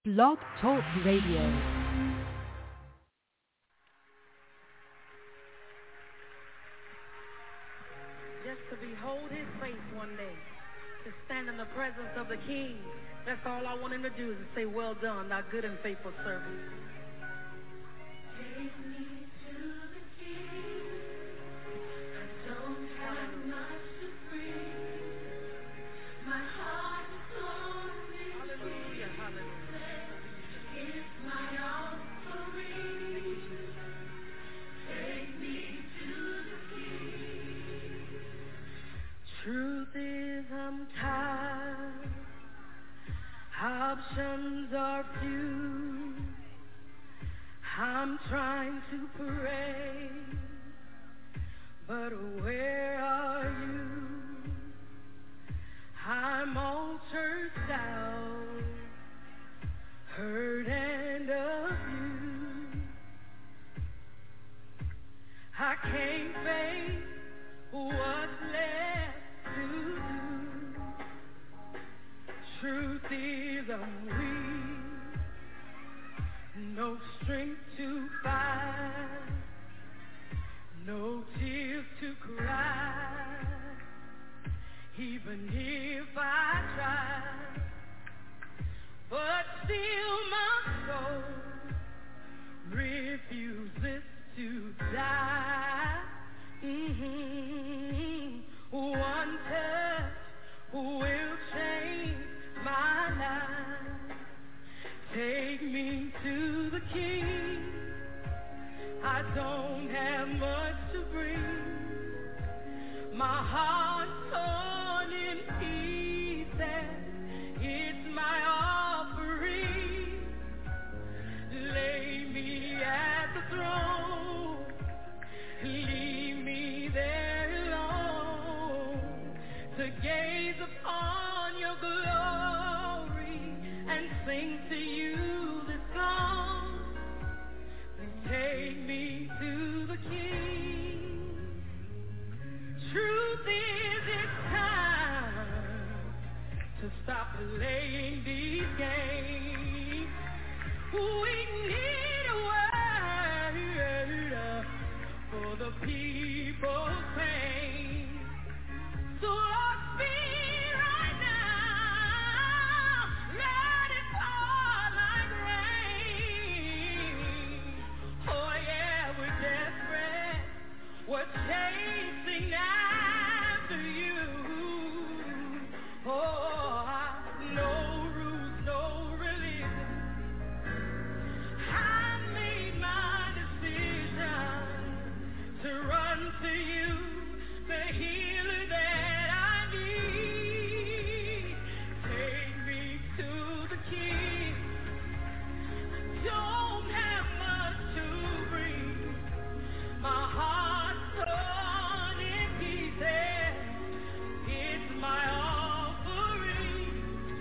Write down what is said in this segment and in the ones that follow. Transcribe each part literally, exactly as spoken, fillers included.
Blog Talk Radio. Just to behold his face one day, to stand in the presence of the King. That's all I want him to do is to say, well done, thou good and faithful servant. Take me to the King. I don't have much to bring. My heart is lonely. Hallelujah, hallelujah. It's my offering. Take me to the King. Truth is I'm tired. Options are few. I'm trying to pray, but where are you? I'm all churched out, hurt and abused. I can't face what's left to do. Truth is I'm weak, no strength to fight, no tears to cry, even if I try. But still my soul refuses to die. Mm-hmm. One touch will change my life. Take me to the King. I don't have much to bring. My heart's torn in pieces. It's my offering. Lay me at the throne. Leave me there alone to gaze upon your glory and sing to you this song. Please take me to the King. Truth is it's time to stop playing these games. We need a word for the people's pain. So Lord, speak right now. Let it fall like rain. Oh yeah, we're desperate. We're chasing after you. Oh, no rules, no religion. I made my decision to run to you, the healer that I need. Take me to the King. I don't have much to bring. My heart's torn in pieces. It's my offering.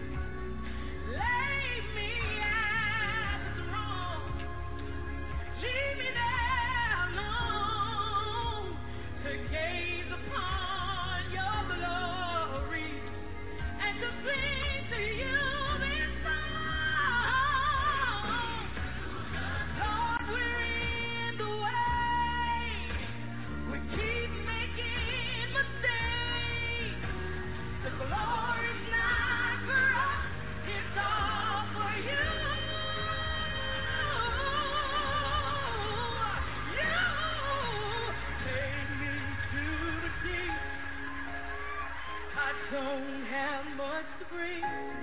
Lay me at the throne. Leave me there alone to gaze upon your glory and to sing to you this song. Lord, we're in the way. We keep making mistakes. The glory's not for us, it's all for you. You take me to the King. I don't have much to bring.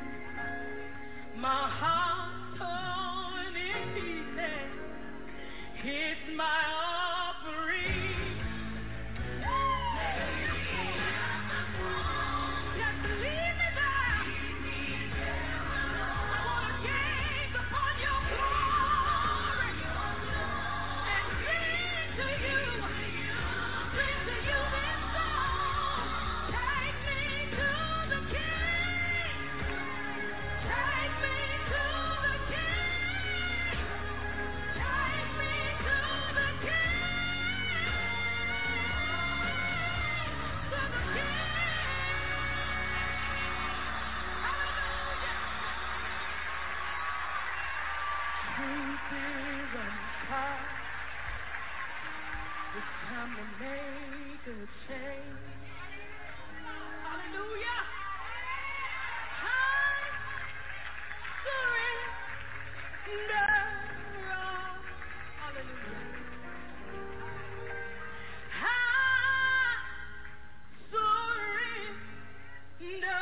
My heart's torn in pieces. It's my offering. Just leave me there. I want to gaze upon your glory and sing to you. Sing to you this song. Take me to the King. Take me to the King. Take me to the season's past. It's time to make a change. Hallelujah. I surrender. Hallelujah. I surrender.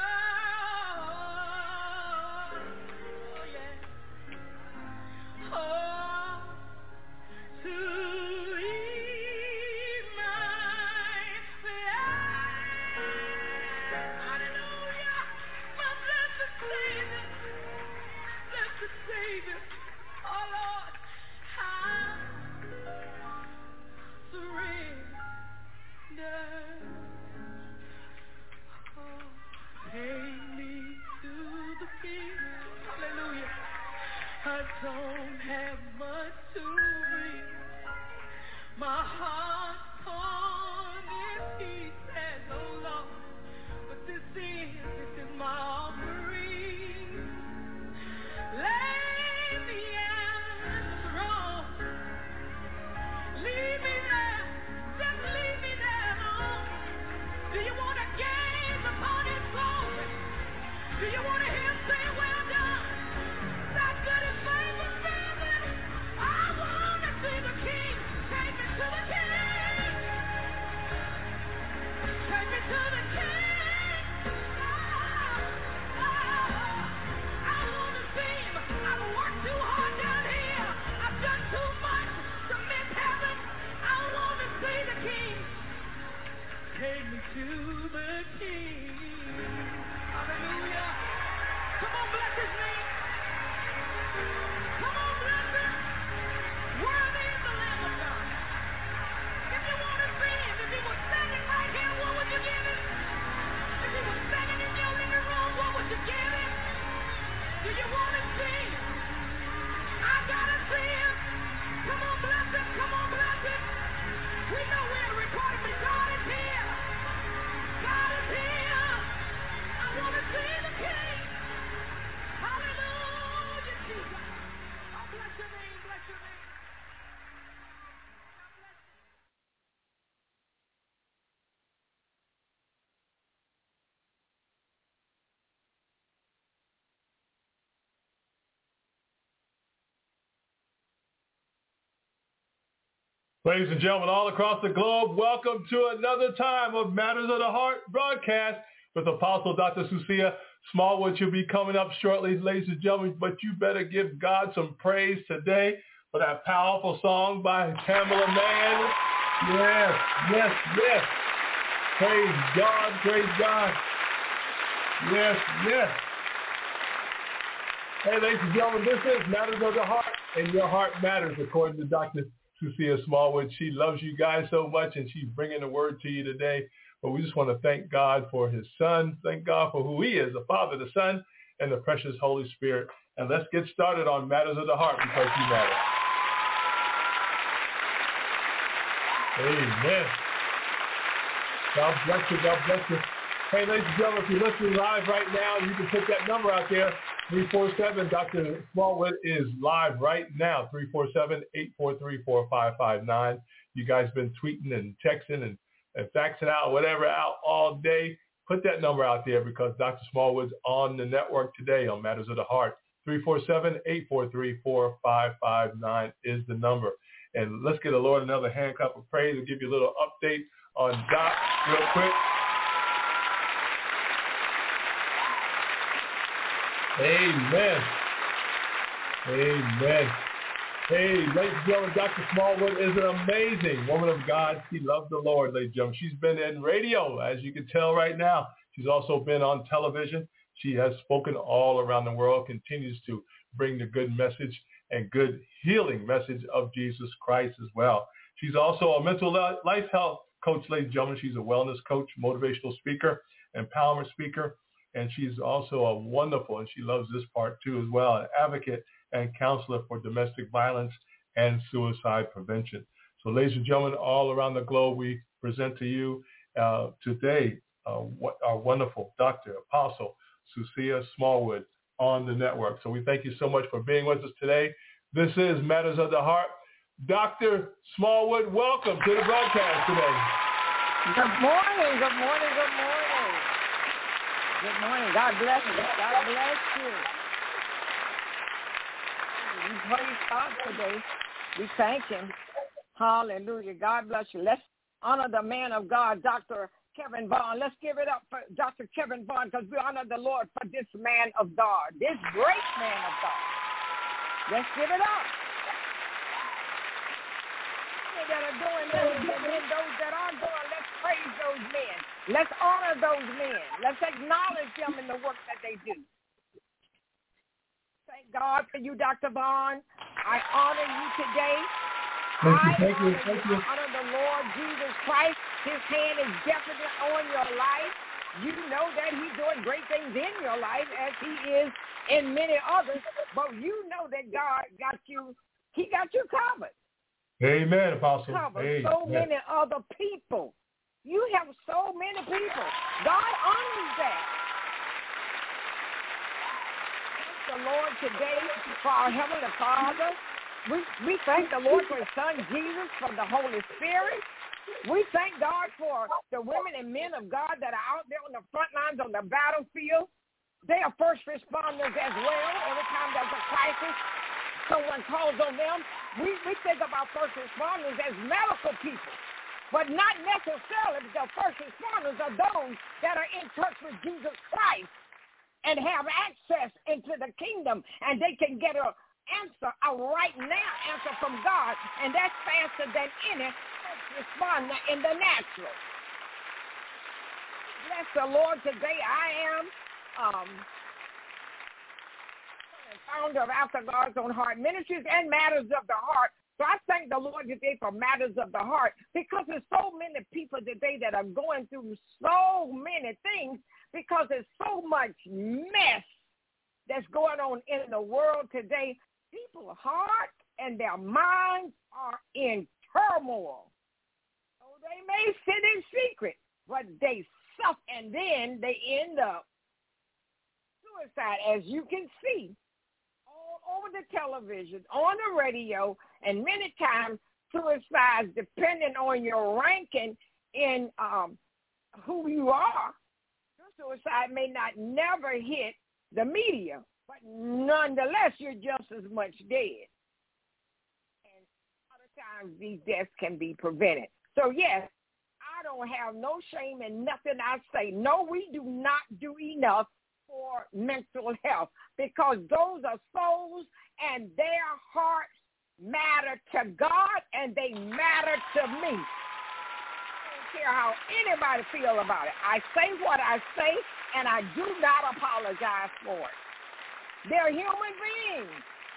Oh, yeah. Oh, to ease my life. Hallelujah. My blessed Savior, blessed Savior. Oh, Lord, I surrender. Oh, take me to the King. Hallelujah. I don't have much to bring. My heart's torn in pieces, oh Lord. But this is, this is my offering. Lay me at the throne. Leave me there, just leave me there, Lord. Do you want to gaze upon His glory? Do you want to hear Him say, well done? That good and faithful servant. I want to see the King. Take me to the King. Take me to the King. Oh, oh, I want to see Him. I've worked too hard down here. I've done too much to miss heaven. I want to see the King. Take me to the King. Hallelujah. Come on, bless His name. Come on, bless Him. Worthy is the Lamb of God. If you want to see Him, if He was standing right here, what would you give Him? If He was standing in your living room, what would you give Him? Do you want to see Him? I gotta see Him. Come on, bless Him. Come on, bless Him. We know we're in a recording, but God is here. God is here. I want to see the King. Hallelujah, Jesus. Oh, bless your name, bless your name. God bless you. Ladies and gentlemen, all across the globe, welcome to another time of Matters of the Heart broadcast with Apostle Doctor Susia Smallwood. She'll be coming up shortly, ladies and gentlemen, but you better give God some praise today for that powerful song by Pamela Mann. Yes, yes, yes. Praise God, praise God. Yes, yes. Hey, ladies and gentlemen, this is Matters of the Heart, and your heart matters, according to Doctor Susia Smallwood. She loves you guys so much, and she's bringing the word to you today. But we just want to thank God for His Son. Thank God for who He is, the Father, the Son, and the precious Holy Spirit. And let's get started on Matters of the Heart, because He matters. Amen. God bless you. God bless you. Hey, ladies and gentlemen, if you're listening live right now, you can put that number out there. three four seven, Doctor Smallwood is live right now, three four seven, eight four three, four five five nine. You guys been tweeting and texting and, and faxing out, whatever, out all day. Put that number out there, because Doctor Smallwood's on the network today on Matters of the Heart. three four seven, eight four three, four five five nine is the number. And let's get the Lord another hand clap of praise and give you a little update on Doc real quick. Amen. Amen. Hey, ladies and gentlemen, Doctor Smallwood is an amazing woman of God. She loves the Lord, ladies and gentlemen. She's been in radio, as you can tell right now. She's also been on television. She has spoken all around the world, continues to bring the good message and good healing message of Jesus Christ as well. She's also a mental life health coach, ladies and gentlemen. She's a wellness coach, motivational speaker, empowerment speaker. And she's also a wonderful, and she loves this part too as well, an advocate and counselor for domestic violence and suicide prevention. So ladies and gentlemen, all around the globe, we present to you uh, today uh, our wonderful Doctor Apostle Susia Smallwood on the network. So we thank you so much for being with us today. This is Matters of the Heart. Doctor Smallwood, welcome to the broadcast today. Good morning, good morning, good morning. Good morning. God bless you. God bless you. We praise God today. We thank him. Hallelujah. God bless you. Let's honor the man of God, Doctor Kevin Vaughn. Let's give it up for Doctor Kevin Vaughn because we honor the Lord for this man of God, this great man of God. Let's give it up. That are doing those men, those that are doing, let's praise those men. Let's honor those men. Let's acknowledge them in the work that they do. Thank God for you, Doctor Vaughn. I honor you today. Thank you, I thank you, honor thank you. you. I honor the Lord Jesus Christ. His hand is definitely on your life. You know that he's doing great things in your life as he is in many others. But you know that God got you, he got you covered. Amen, Apostle. Cover Amen. so many other people. You have so many people. God honors that. Thank the Lord today for our Heavenly Father. We, we thank the Lord for his son Jesus, for the Holy Spirit. We thank God for the women and men of God that are out there on the front lines on the battlefield. They are first responders as well. Every time there's a crisis, someone calls on them. We, we think about first responders as medical people, but not necessarily. The first responders are those that are in touch with Jesus Christ and have access into the kingdom, and they can get an answer, a right now answer from God, and that's faster than any first responder in the natural. Bless the Lord today. I am um, founder of After God's Own Heart Ministries and Matters of the Heart. So I thank the Lord today for Matters of the Heart because there's so many people today that are going through so many things because there's so much mess that's going on in the world today. People's hearts and their minds are in turmoil. So they may sit in secret, but they suffer, and then they end up suicide, as you can see over the television, on the radio, and many times suicides, depending on your ranking in um, who you are, your suicide may not never hit the media, but nonetheless, you're just as much dead. And a lot of times, these deaths can be prevented. So, yes, I don't have no shame in nothing I say. No, we do not do enough for mental health because those are souls and their hearts matter to God and they matter to me. I don't care how anybody feel about it. I say what I say and I do not apologize for it. They're human beings.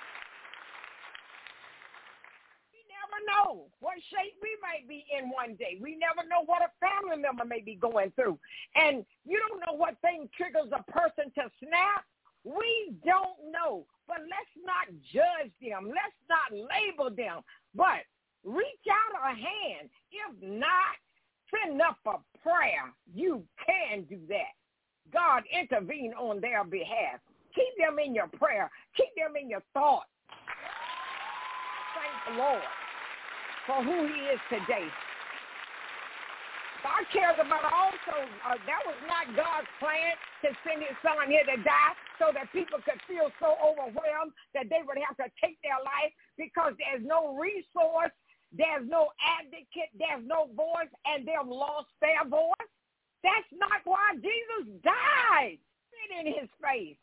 We never know what shape we may be in one day. We never know what a family member may be going through. And you don't know what thing triggers a person to snap. We don't know. But let's not judge them. Let's not label them. But reach out a hand. If not, send up a prayer. You can do that. God intervene on their behalf. Keep them in your prayer. Keep them in your thoughts. Thank the Lord for who he is today. God cares about also, uh, that was not God's plan to send his son here to die so that people could feel so overwhelmed that they would have to take their life because there's no resource, there's no advocate, there's no voice, and they've lost their voice. That's not why Jesus died. Spit in his face.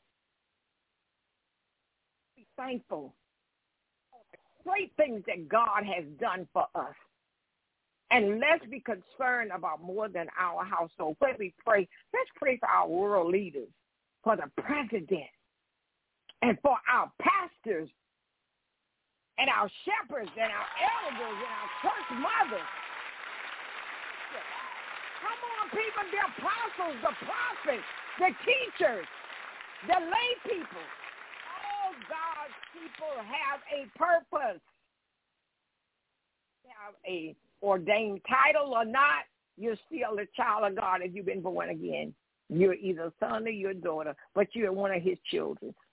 Be thankful for the great things that God has done for us. And let's be concerned about more than our household. When we pray, let's pray for our world leaders, for the president, and for our pastors, and our shepherds, and our elders, and our church mothers. Come on, people, the apostles, the prophets, the teachers, the lay people. All God's people have a purpose. They have a ordained title or not, you're still a child of God if you've been born again. You're either a son or you're a daughter, but you're one of his children.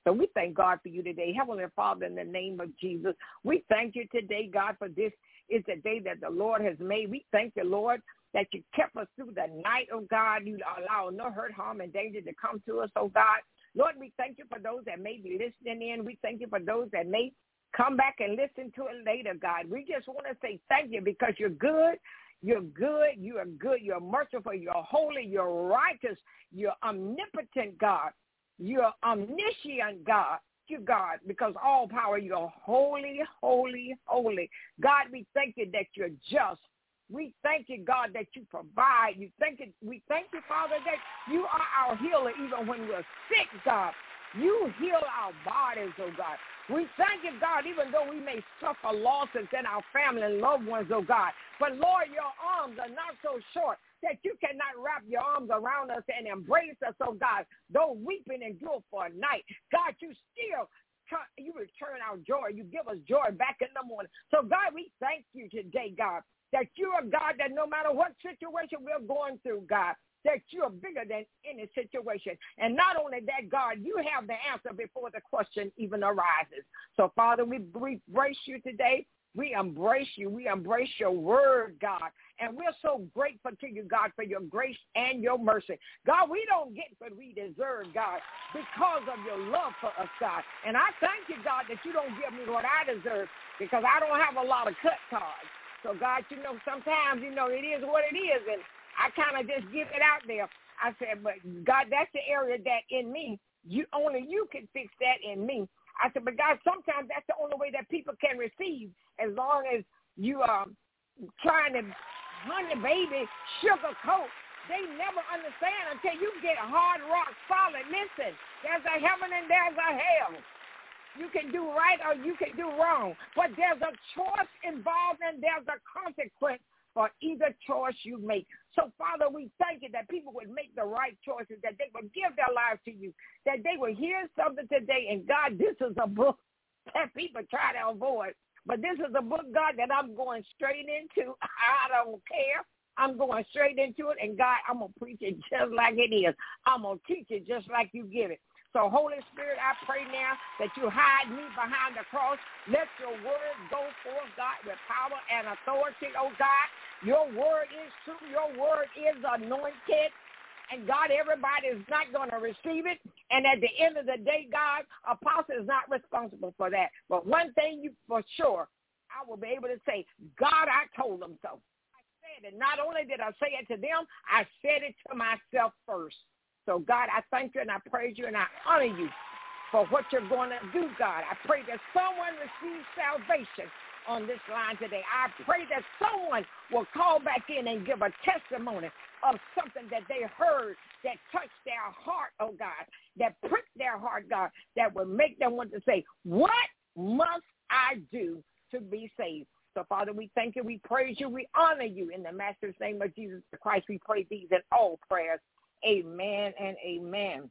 So we thank God for you today. Heavenly Father, in the name of Jesus, we thank you today, God, for this is the day that the Lord has made. We thank you, Lord, that you kept us through the night, oh God. You allow no hurt, harm, and danger to come to us, oh God. Lord, we thank you for those that may be listening in. We thank you for those that may come back and listen to it later, God. We just want to say thank you because you're good. You're good. You are good. You're merciful. You're holy. You're righteous. You're omnipotent, God. You're omniscient, God. You, God, because all power, you're holy, holy, holy. God, we thank you that you're just. We thank you, God, that you provide. You thank you, we thank you, Father, that you are our healer even when we're sick, God. You heal our bodies, oh God. We thank you, God, even though we may suffer losses in our family and loved ones, oh God. But, Lord, your arms are not so short that you cannot wrap your arms around us and embrace us, oh God. Though weeping endure for a night, God, you still, you return our joy. You give us joy back in the morning. So, God, we thank you today, God, that you are God, that no matter what situation we're going through, God, that you are bigger than any situation. And not only that, God, you have the answer before the question even arises. So, Father, we, we embrace you today. We embrace you. We embrace your word, God. And we're so grateful to you, God, for your grace and your mercy. God, we don't get what we deserve, God, because of your love for us, God. And I thank you, God, that you don't give me what I deserve because I don't have a lot of cut cards. So, God, you know, sometimes, you know, it is what it is. And I kind of just give it out there. I said, but, God, that's the area that in me, you only you can fix that in me. I said, but, God, sometimes that's the only way that people can receive as long as you are trying to honey baby sugarcoat. They never understand until you get hard rock solid. Listen, there's a heaven and there's a hell. You can do right or you can do wrong. But there's a choice involved and there's a consequence for either choice you make. So, Father, we thank you that people would make the right choices, that they would give their lives to you, that they would hear something today. And, God, this is a book that people try to avoid. But this is a book, God, that I'm going straight into. I don't care. I'm going straight into it. And, God, I'm going to preach it just like it is. I'm going to teach it just like you give it. So, Holy Spirit, I pray now that you hide me behind the cross. Let your word go forth, God, with power and authority, oh God. Your word is true. Your word is anointed. And, God, everybody is not going to receive it. And at the end of the day, God, apostle is not responsible for that. But one thing you for sure, I will be able to say, God, I told them so. I said it. Not only did I say it to them, I said it to myself first. So, God, I thank you and I praise you and I honor you for what you're going to do, God. I pray that someone receives salvation on this line today. I pray that someone will call back in and give a testimony of something that they heard that touched their heart, oh God, that pricked their heart, God, that would make them want to say, what must I do to be saved? So, Father, we thank you, we praise you, we honor you. In the Master's name of Jesus Christ, we pray these in all prayers. Amen and amen.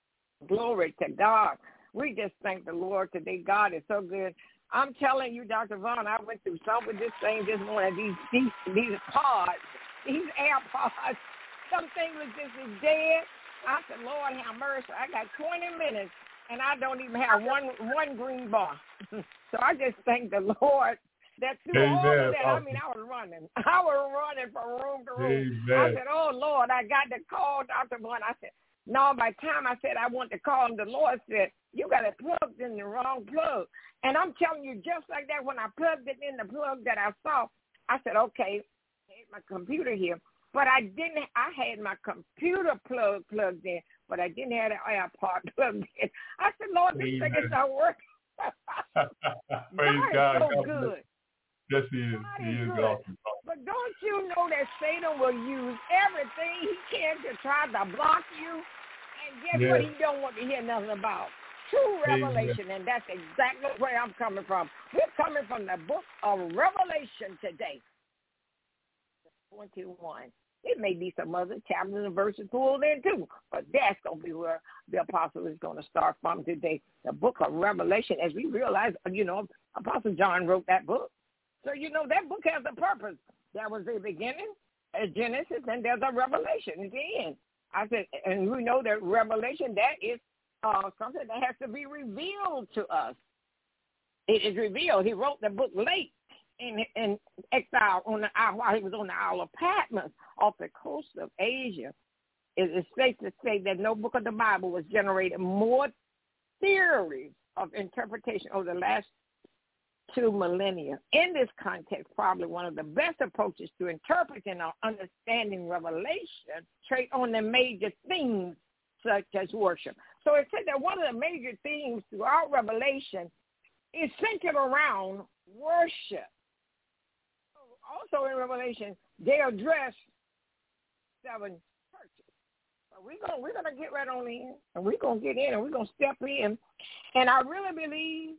Glory to God. We just thank the Lord today. God is so good. I'm telling you, Doctor Vaughn, I went through some with this thing this morning. These these, these pods, these AirPods, something was just as dead. I said, Lord have mercy. I got twenty minutes, and I don't even have one one green bar. So I just thank the Lord. That through Amen. all of that, Awesome. I mean, I was running. I was running from room to room. Amen. I said, oh, Lord, I got to call Doctor Blunt. I said, no, by the time I said I want to call him, the Lord said, you got it plugged in the wrong plug. And I'm telling you, just like that, when I plugged it in the plug that I saw, I said, okay, I had my computer here. But I didn't, I had my computer plug plugged in, but I didn't have the AirPod plugged in. I said, Lord, this thing is not working. Praise God. God. Is so God good. Yes, he is. God He is is good. awesome. But don't you know that Satan will use everything he can to try to block you? And guess Yes. what he don't want to hear nothing about? True Amen. revelation, and that's exactly where I'm coming from. We're coming from the book of Revelation today. twenty-one. It may be some other chapters and verses pulled in too, but that's going to be where the apostle is going to start from today. The book of Revelation, as we realize, you know, Apostle John wrote that book. So, you know, that book has a purpose. There was a beginning, a Genesis, and there's a Revelation at the end. I said, and we know that Revelation, that is uh, something that has to be revealed to us. It is revealed. He wrote the book late in, in exile on the isle, while he was on the Isle of Patmos off the coast of Asia. It is safe to say that no book of the Bible was generated more theories of interpretation over the last two millennia. In this context, probably one of the best approaches to interpreting or understanding Revelation trade on the major themes such as worship. So it said that one of the major themes throughout Revelation is centered around worship. Also in Revelation, they address seven churches. So we're gonna we're gonna get right on in, and we're gonna get in, and we're gonna step in. And I really believe,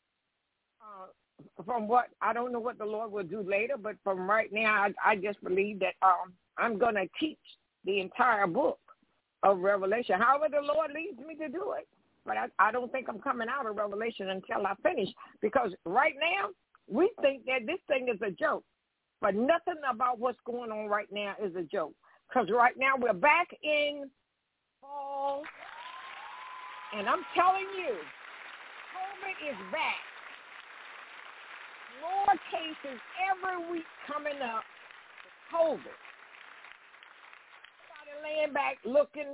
uh, from what I don't know what the Lord will do later, but from right now, I, I just believe that um, I'm gonna teach the entire book of Revelation. However, the Lord leads me to do it. But I, I don't think I'm coming out of Revelation until I finish, because right now we think that this thing is a joke. But nothing about what's going on right now is a joke. Because right now we're back in fall. And I'm telling you, COVID is back. More cases every week coming up with COVID. Everybody laying back looking,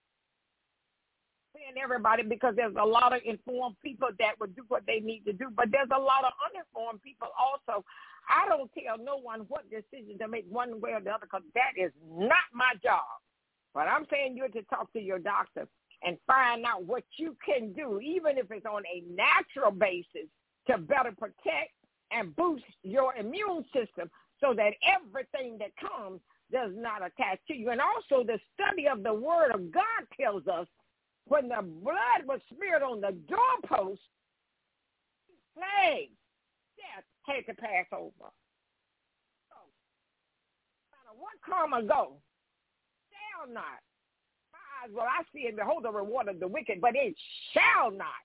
seeing everybody, because there's a lot of informed people that would do what they need to do. But there's a lot of uninformed people also. I don't tell no one what decision to make one way or the other, because that is not my job. But I'm saying you're to talk to your doctor and find out what you can do, even if it's on a natural basis, to better protect and boost your immune system so that everything that comes does not attach to you. And also the study of the Word of God tells us when the blood was smeared on the doorpost, plague, death had to pass over. So, no matter what come or go, shall not. My eyes will I see and behold the reward of the wicked, but it shall not.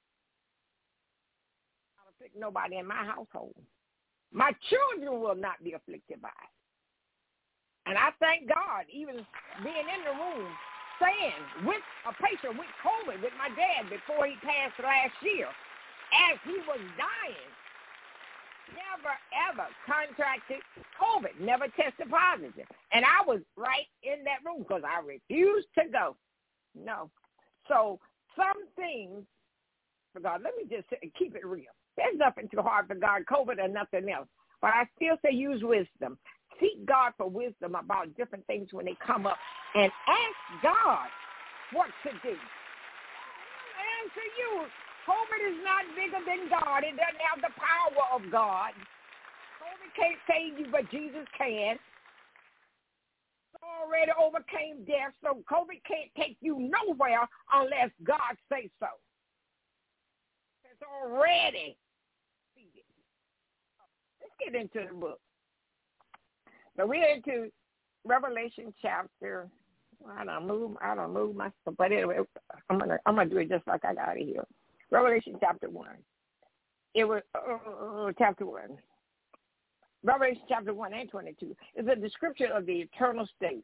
I'll afflict nobody in my household. My children will not be afflicted by it. And I thank God, even being in the room, saying with a patient with COVID with my dad before he passed last year, as he was dying, never, ever contracted COVID, never tested positive. And I was right in that room because I refused to go. No. So some things, for God, let me just say, keep it real. There's nothing too hard for God, COVID or nothing else. But I still say use wisdom. Seek God for wisdom about different things when they come up, and ask God what to do. He'll answer you. COVID is not bigger than God. It doesn't have the power of God. COVID can't save you, but Jesus can. It's already overcame death, so COVID can't take you nowhere unless God says so. It's already defeated. Let's get into the book. So we're into Revelation chapter. I don't move. I don't move my stuff, but anyway, I'm gonna I'm gonna do it just like I got it here. Revelation chapter one. It was uh, chapter one. Revelation chapter one and twenty-two is a description of the eternal state,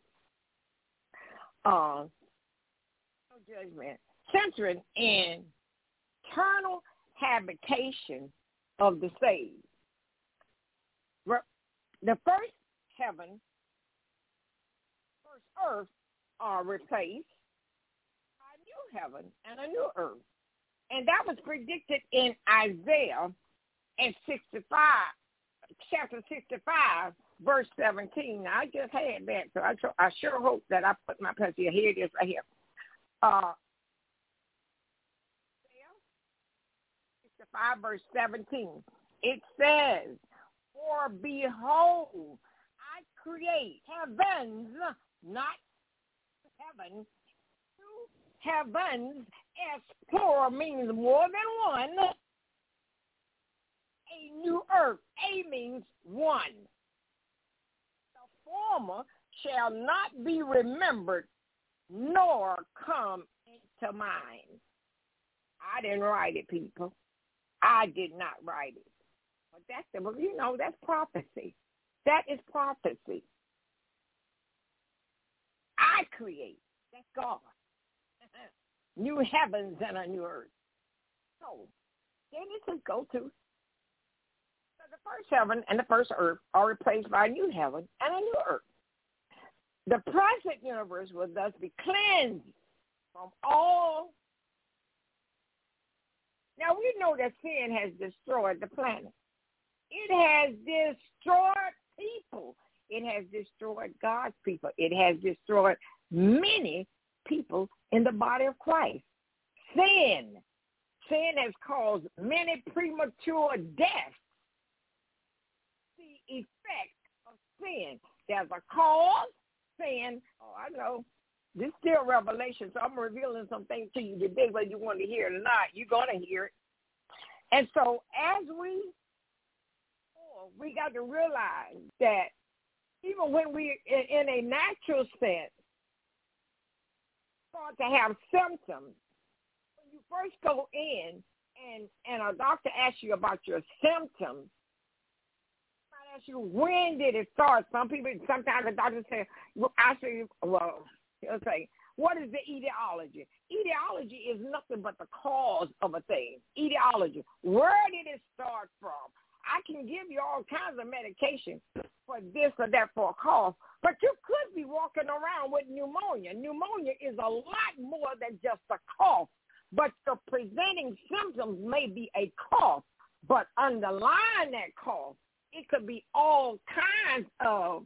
uh, judgment, centering in eternal habitation of the saved. The first heaven, first earth are replaced by a new heaven and a new earth. And that was predicted in Isaiah in sixty-five, chapter sixty-five, verse seventeen. Now, I just had that, so I, I sure hope that I put my place here. Here it is right here. Uh, Isaiah sixty-five, verse seventeen. It says, "For behold, I create heavens, not heaven, two heavens," as plural means more than one, "a new earth," a means one. "The former shall not be remembered, nor come into mind." I didn't write it, people. I did not write it. But that's the, you know, that's prophecy. That is prophecy. I create. That's God. new heavens and a new earth. So, Genesis go to. So the first heaven and the first earth are replaced by a new heaven and a new earth. The present universe will thus be cleansed from all. Now, we know that sin has destroyed the planet. It has destroyed people. It has destroyed God's people. It has destroyed many people in the body of Christ. Sin. Sin has caused many premature deaths. The effect of sin. There's a cause, sin. Oh, I know. This is still revelation, so I'm revealing some things to you today, whether you want to hear it or not. You're going to hear it. And so as we, oh, we got to realize that even when we, in, in a natural sense, start to have symptoms, when you first go in and, and a doctor asks you about your symptoms, I ask you, when did it start? Some people, sometimes the doctor say, well, I say, well, he'll say, what is the etiology? Etiology is nothing but the cause of a thing. Etiology. Where did it start from? I can give you all kinds of medication for this or that for a cough, but you could be walking around with pneumonia. Pneumonia is a lot more than just a cough, but the presenting symptoms may be a cough, but underlying that cough, it could be all kinds of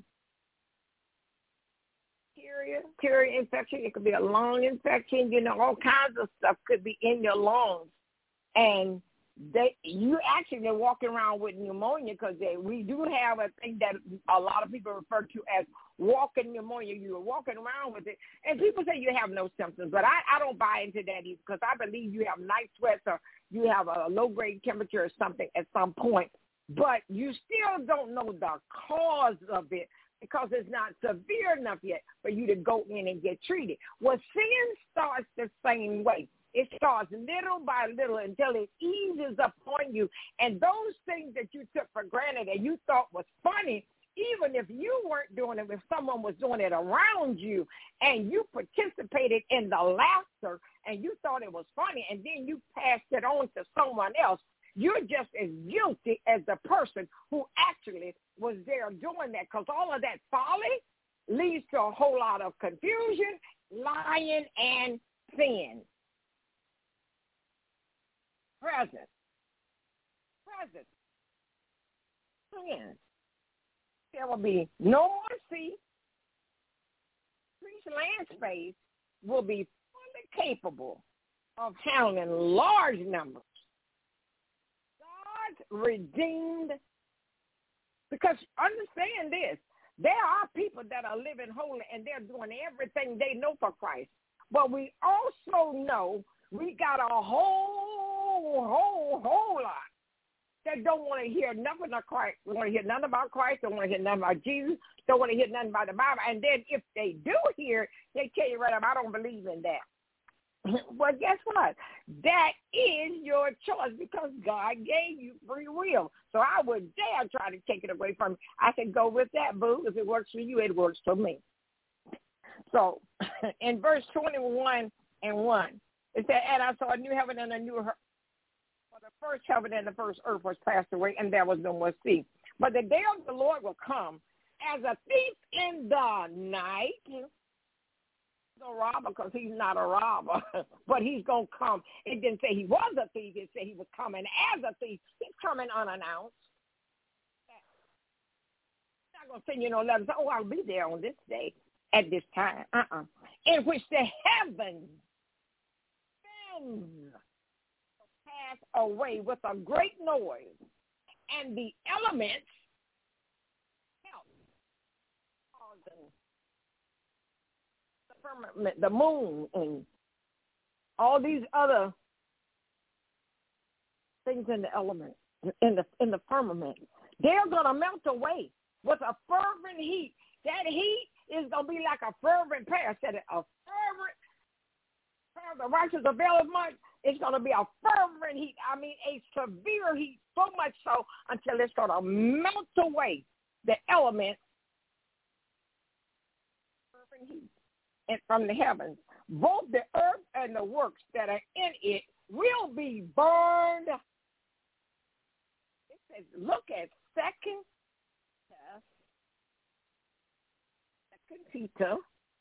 bacteria infection. It could be a lung infection. You know, all kinds of stuff could be in your lungs. And they, you actually are walking around with pneumonia because we do have a thing that a lot of people refer to as walking pneumonia. You are walking around with it. And people say you have no symptoms, but I, I don't buy into that either because I believe you have night sweats or you have a low-grade temperature or something at some point. But you still don't know the cause of it because it's not severe enough yet for you to go in and get treated. Well, sin starts the same way. It starts little by little until it eases upon you. And those things that you took for granted and you thought was funny, even if you weren't doing it, if someone was doing it around you and you participated in the laughter and you thought it was funny and then you passed it on to someone else, you're just as guilty as the person who actually was there doing that, because all of that folly leads to a whole lot of confusion, lying, and sin. Present. Present. Sin. There will be no more sea. Increased land space will be fully capable of handling large numbers. Redeemed, because understand this, there are people that are living holy and they're doing everything they know for Christ, but we also know we got a whole whole whole lot that don't want to hear nothing of Christ, don't want to hear nothing about Christ, don't want to hear nothing about Jesus, don't want to hear nothing about the Bible, and then if they do hear, they tell you right up, I don't believe in that. Well, guess what? That is your choice because God gave you free will. So I would dare try to take it away from you. I said, go with that, boo. If it works for you, it works for me. So in verse twenty-one and one, it said, and I saw a new heaven and a new earth. For the first heaven and the first earth was passed away, and there was no more sea. But the day of the Lord will come as a thief in the night. A robber, because he's not a robber, but he's going to come. It didn't say he was a thief. It said he was coming as a thief. He's coming unannounced. He's not going to send you no letters. Oh, I'll be there on this day at this time. Uh-uh. In which the heavens pass away with a great noise, and the elements help causing the moon and all these other things in the element, in the in the firmament, they're gonna melt away with a fervent heat. That heat is gonna be like a fervent prayer. Said it, a fervent prayer. The righteous availeth much. It's gonna be a fervent heat. I mean, a severe heat, so much so until it's gonna melt away the element. Fervent heat. And from the heavens both the earth and the works that are in it will be burned. It says, look at Second, Second Peter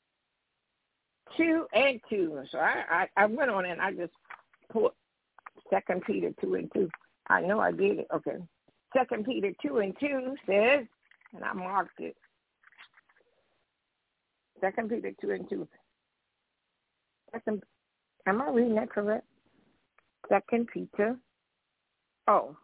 two and two. So I, I, I went on and I just put Second Peter two and two. I know I did it. Okay. Second Peter two and two says, and I marked it. Second Peter two and two. Second, am I reading that correct? Second Peter. Oh.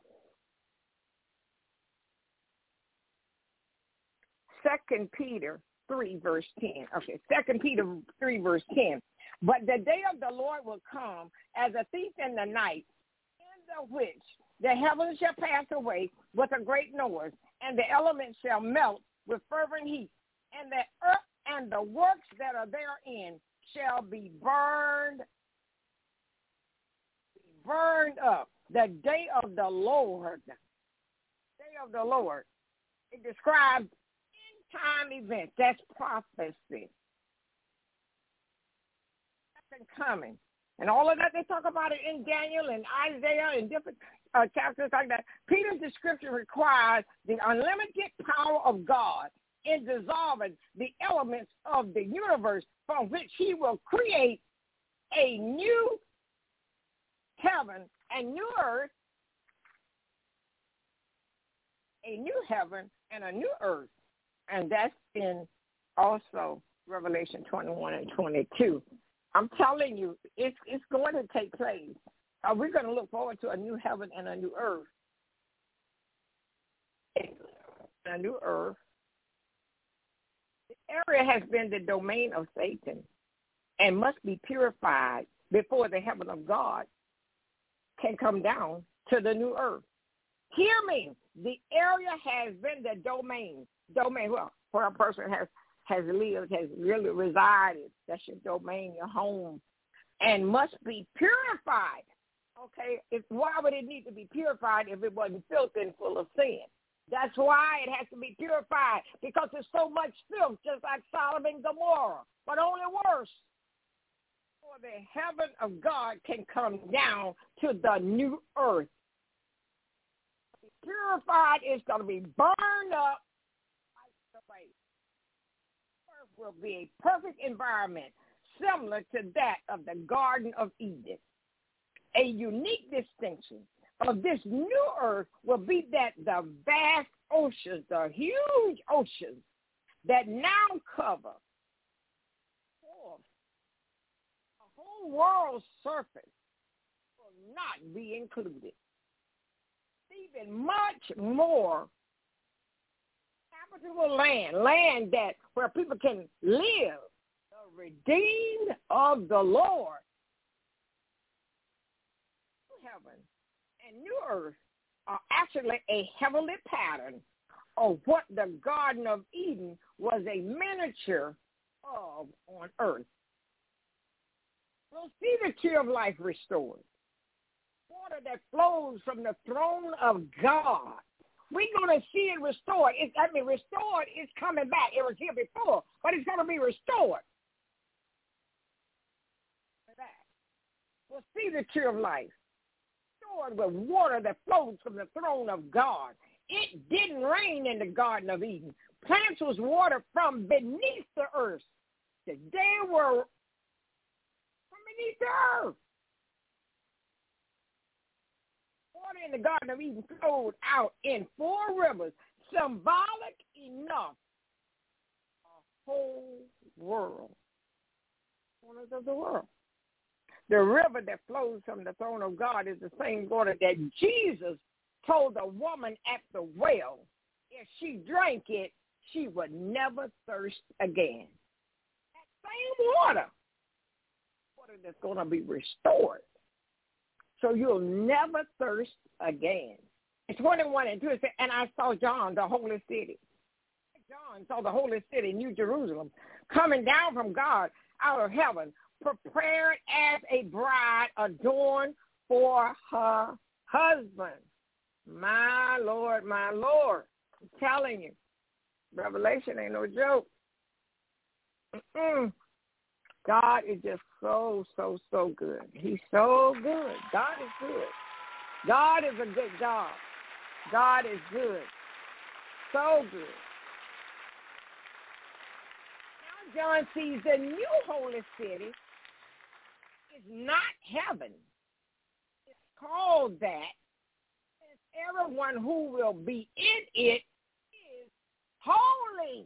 Second Peter three verse ten. Okay, Second Peter three verse ten. But the day of the Lord will come as a thief in the night, in the which the heavens shall pass away with a great noise, and the elements shall melt with fervent heat, and the earth and the works that are therein shall be burned, burned up. The day of the Lord, day of the Lord. It describes time events. That's prophecy. That's coming. And all of that, they talk about it in Daniel and Isaiah and different uh, chapters like that. Peter's description requires the unlimited power of God in dissolving the elements of the universe from which he will create a new heaven and new earth, a new heaven and a new earth. And that's in also Revelation twenty-one and twenty-two. I'm telling you, it's it's going to take place. Uh, we're going to look forward to a new heaven and a new earth. A new earth. The area has been the domain of Satan and must be purified before the heaven of God can come down to the new earth. Hear me. The area has been the domain. Domain, well, where a person has, has lived, has really resided. That's your domain, your home, and must be purified. Okay? If, why would it need to be purified if it wasn't filthy and full of sin? That's why it has to be purified, because there's so much filth, just like Sodom and Gomorrah, but only worse. For the heaven of God can come down to the new earth. Purified is going to be burned up. Earth will be a perfect environment similar to that of the Garden of Eden. A unique distinction of this new earth will be that the vast oceans, the huge oceans that now cover the whole world's surface will not be included. Even much more habitable land, land that where people can live, the redeemed of the Lord. New heaven and new earth are actually a heavenly pattern of what the Garden of Eden was a miniature of on earth. We'll see the tree of life restored. Water that flows from the throne of God. We're going to see it restored. It's, I mean, restored is coming back. It was here before, but it's going to be restored. We'll see the tree of life restored with water that flows from the throne of God. It didn't rain in the Garden of Eden. Plants was watered from beneath the earth. They were from beneath the earth. Water in the Garden of Eden flowed out in four rivers, symbolic enough for the whole world. Corners of the world. The river that flows from the throne of God is the same water that Jesus told the woman at the well, if she drank it, she would never thirst again. That same water, water that's going to be restored. So you'll never thirst again. And twenty-one and two, it said, and I saw John, the holy city. John saw the holy city, New Jerusalem, coming down from God out of heaven, prepared as a bride adorned for her husband. My Lord, my Lord. I'm telling you, Revelation ain't no joke. Mm-mm. God is just so, so, so good. He's so good. God is good. God is a good God. God is good. So good. Now John sees the new holy city is not heaven. It's called that. And everyone who will be in it is holy.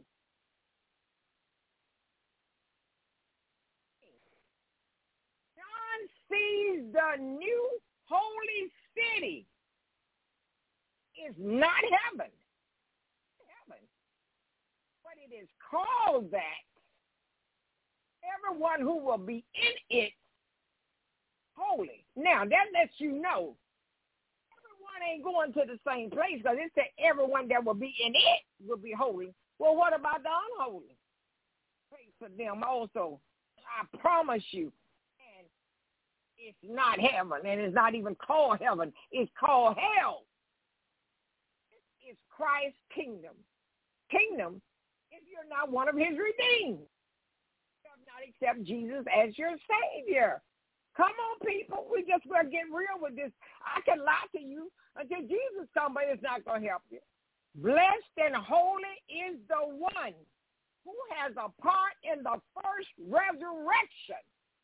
John sees the new holy city is not heaven. Heaven. But it is called that. Everyone who will be in it, holy. Now, that lets you know everyone ain't going to the same place because it said everyone that will be in it will be holy. Well, what about the unholy? Pray for them also. I promise you. And it's not heaven, and it's not even called heaven. It's called hell. It's Christ's kingdom. Kingdom if you're not one of his redeemed. You have not accept Jesus as your Savior. Come on, people. We just going to get real with this. I can lie to you until Jesus comes, but it's not going to help you. Blessed and holy is the one who has a part in the first resurrection.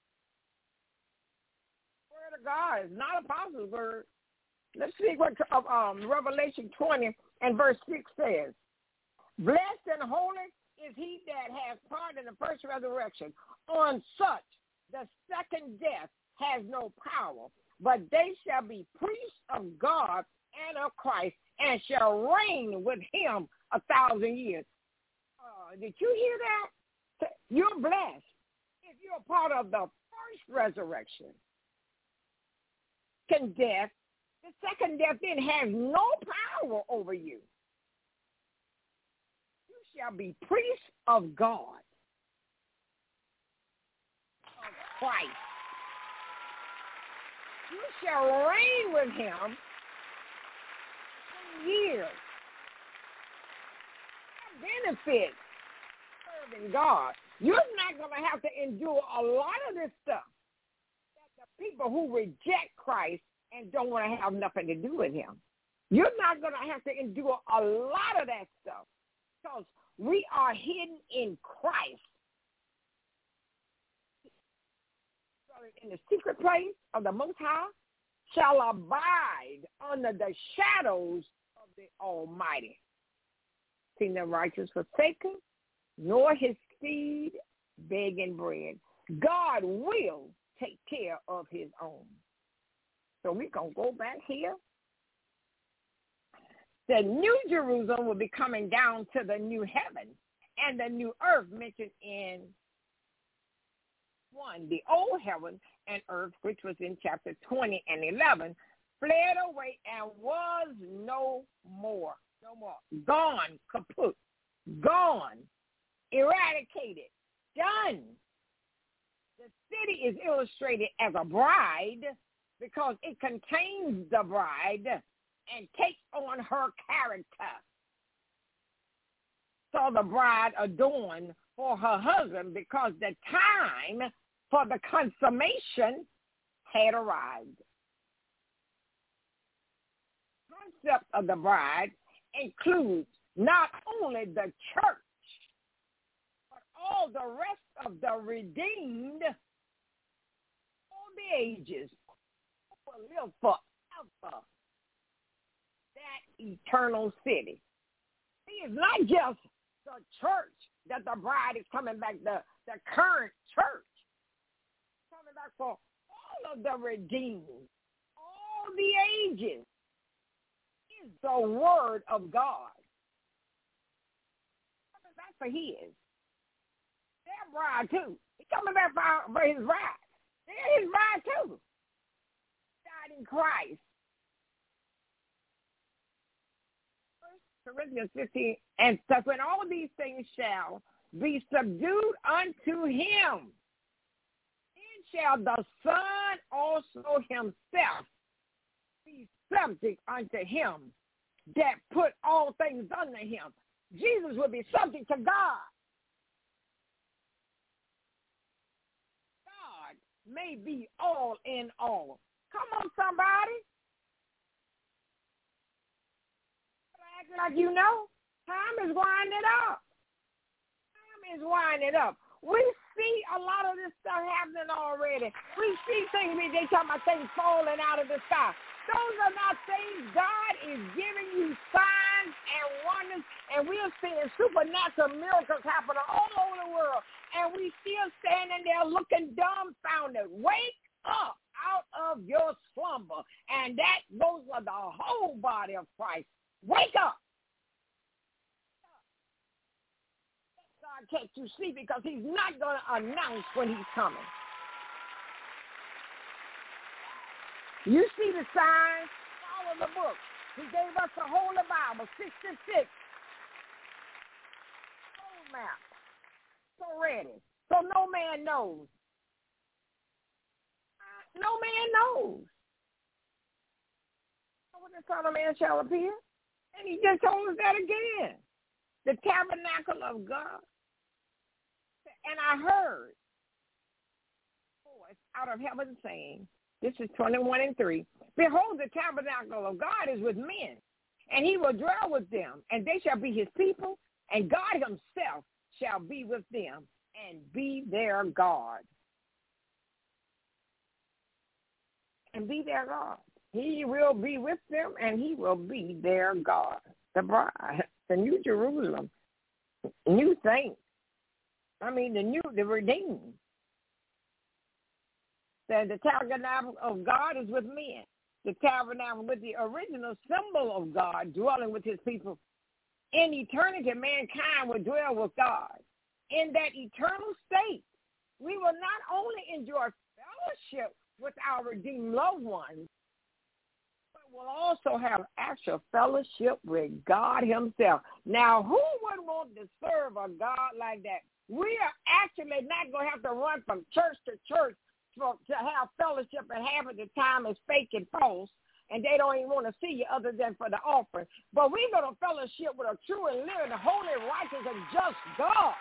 Word of God is not apostles' word. Let's see what um, Revelation twenty and verse six says. Blessed and holy is he that has part in the first resurrection. On such the second death has no power, but they shall be priests of God and of Christ, and shall reign with him a thousand years. Uh, did you hear that? You're blessed if you're a part of the first resurrection. Second death, the second death then has no power over you. You shall be priests of God, of Christ. You shall reign with him for years. Benefit serving God. You're not going to have to endure a lot of this stuff that the people who reject Christ and don't want to have nothing to do with him. You're not going to have to endure a lot of that stuff because we are hidden in Christ. In the secret place of the Most High shall abide under the shadows of the Almighty. Seen the righteous forsaken, nor his seed begging bread. God will take care of his own. So we're going to go back here. The new Jerusalem will be coming down to the new heaven and the new earth mentioned in one, the old heaven and earth, which was in chapter twenty and eleven, fled away and was no more. No more. Gone, kaput. Gone. Eradicated. Done. The city is illustrated as a bride because it contains the bride and takes on her character. So the bride adorned for her husband because the time for the consummation had arrived. The concept of the bride includes not only the church, but all the rest of the redeemed all the ages who will live forever. That eternal city. See, it's not just the church that the bride is coming back, the, the current church. Coming back for all of the redeemed, all the ages. Is the word of God. Coming back for his. Their bride too. He's coming back for, for his bride. They're his bride too. Died in Christ. First Corinthians fifteen, and so when all these things shall be subdued unto him, then shall the Son also himself be subject unto him that put all things under him. Jesus will be subject to God. may be all in all. Come on, somebody. Act like you know. Time is winding up. Time is winding up. We see a lot of this stuff happening already. We see things, they talking about things falling out of the sky. Those are not things. God is giving you signs and wonders, and we're seeing supernatural miracles happening all over the world, and we still standing there looking dumbfounded. Wake up out of your slumber, and that goes for the whole body of Christ. Wake up. God catch you sleep because he's not going to announce when he's coming. You see the signs, follow the book. He gave us the Holy Bible, sixty-six. Roadmap. So ready. So no man knows. No man knows. When the Son of Man shall appear. And he just told us that again. The tabernacle of God. And I heard a voice out of heaven saying, this is twenty-one and three, behold, the tabernacle of God is with men, and he will dwell with them, and they shall be his people, and God himself shall be with them and be their God. And be their God. He will be with them, and he will be their God. The bride, the New Jerusalem, new saints. I mean, the new, the redeemed. The, the tabernacle of God is with men. The tabernacle with the original symbol of God dwelling with his people. In eternity, mankind will dwell with God. In that eternal state, we will not only enjoy fellowship with our redeemed loved ones, but we'll also have actual fellowship with God himself. Now, who would want to serve a God like that? We are actually not going to have to run from church to church for, to have fellowship, and half of the time is fake and false, and they don't even want to see you other than for the offering. But we're going to fellowship with a true and living, holy, righteous, and just God.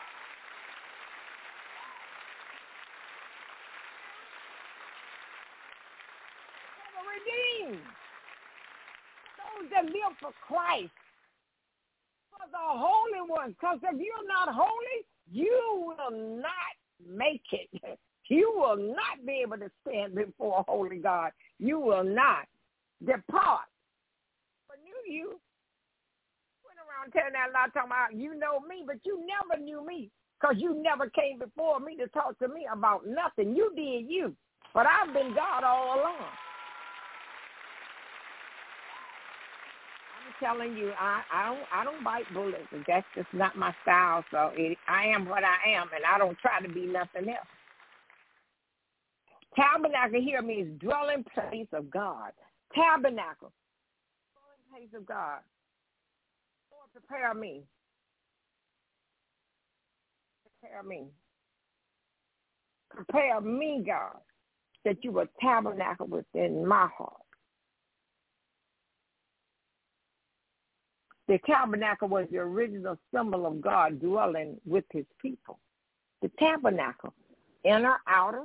For the redeemed. Those that live for Christ. For the holy ones. Because if you're not holy, you will not make it. You will not be able to stand before a holy God. You will not depart. For knew you. Went around telling that a lot, talking about you know me, but you never knew me because you never came before me to talk to me about nothing. You did you, but I've been God all along. Telling you, I, I don't I don't bite bullets. That's just not my style. So it, I am what I am, and I don't try to be nothing else. Tabernacle here means dwelling place of God. Tabernacle, dwelling place of God. Lord, prepare me. Prepare me. Prepare me, God, that you will tabernacle within my heart. The tabernacle was the original symbol of God dwelling with his people. The tabernacle, inner, outer,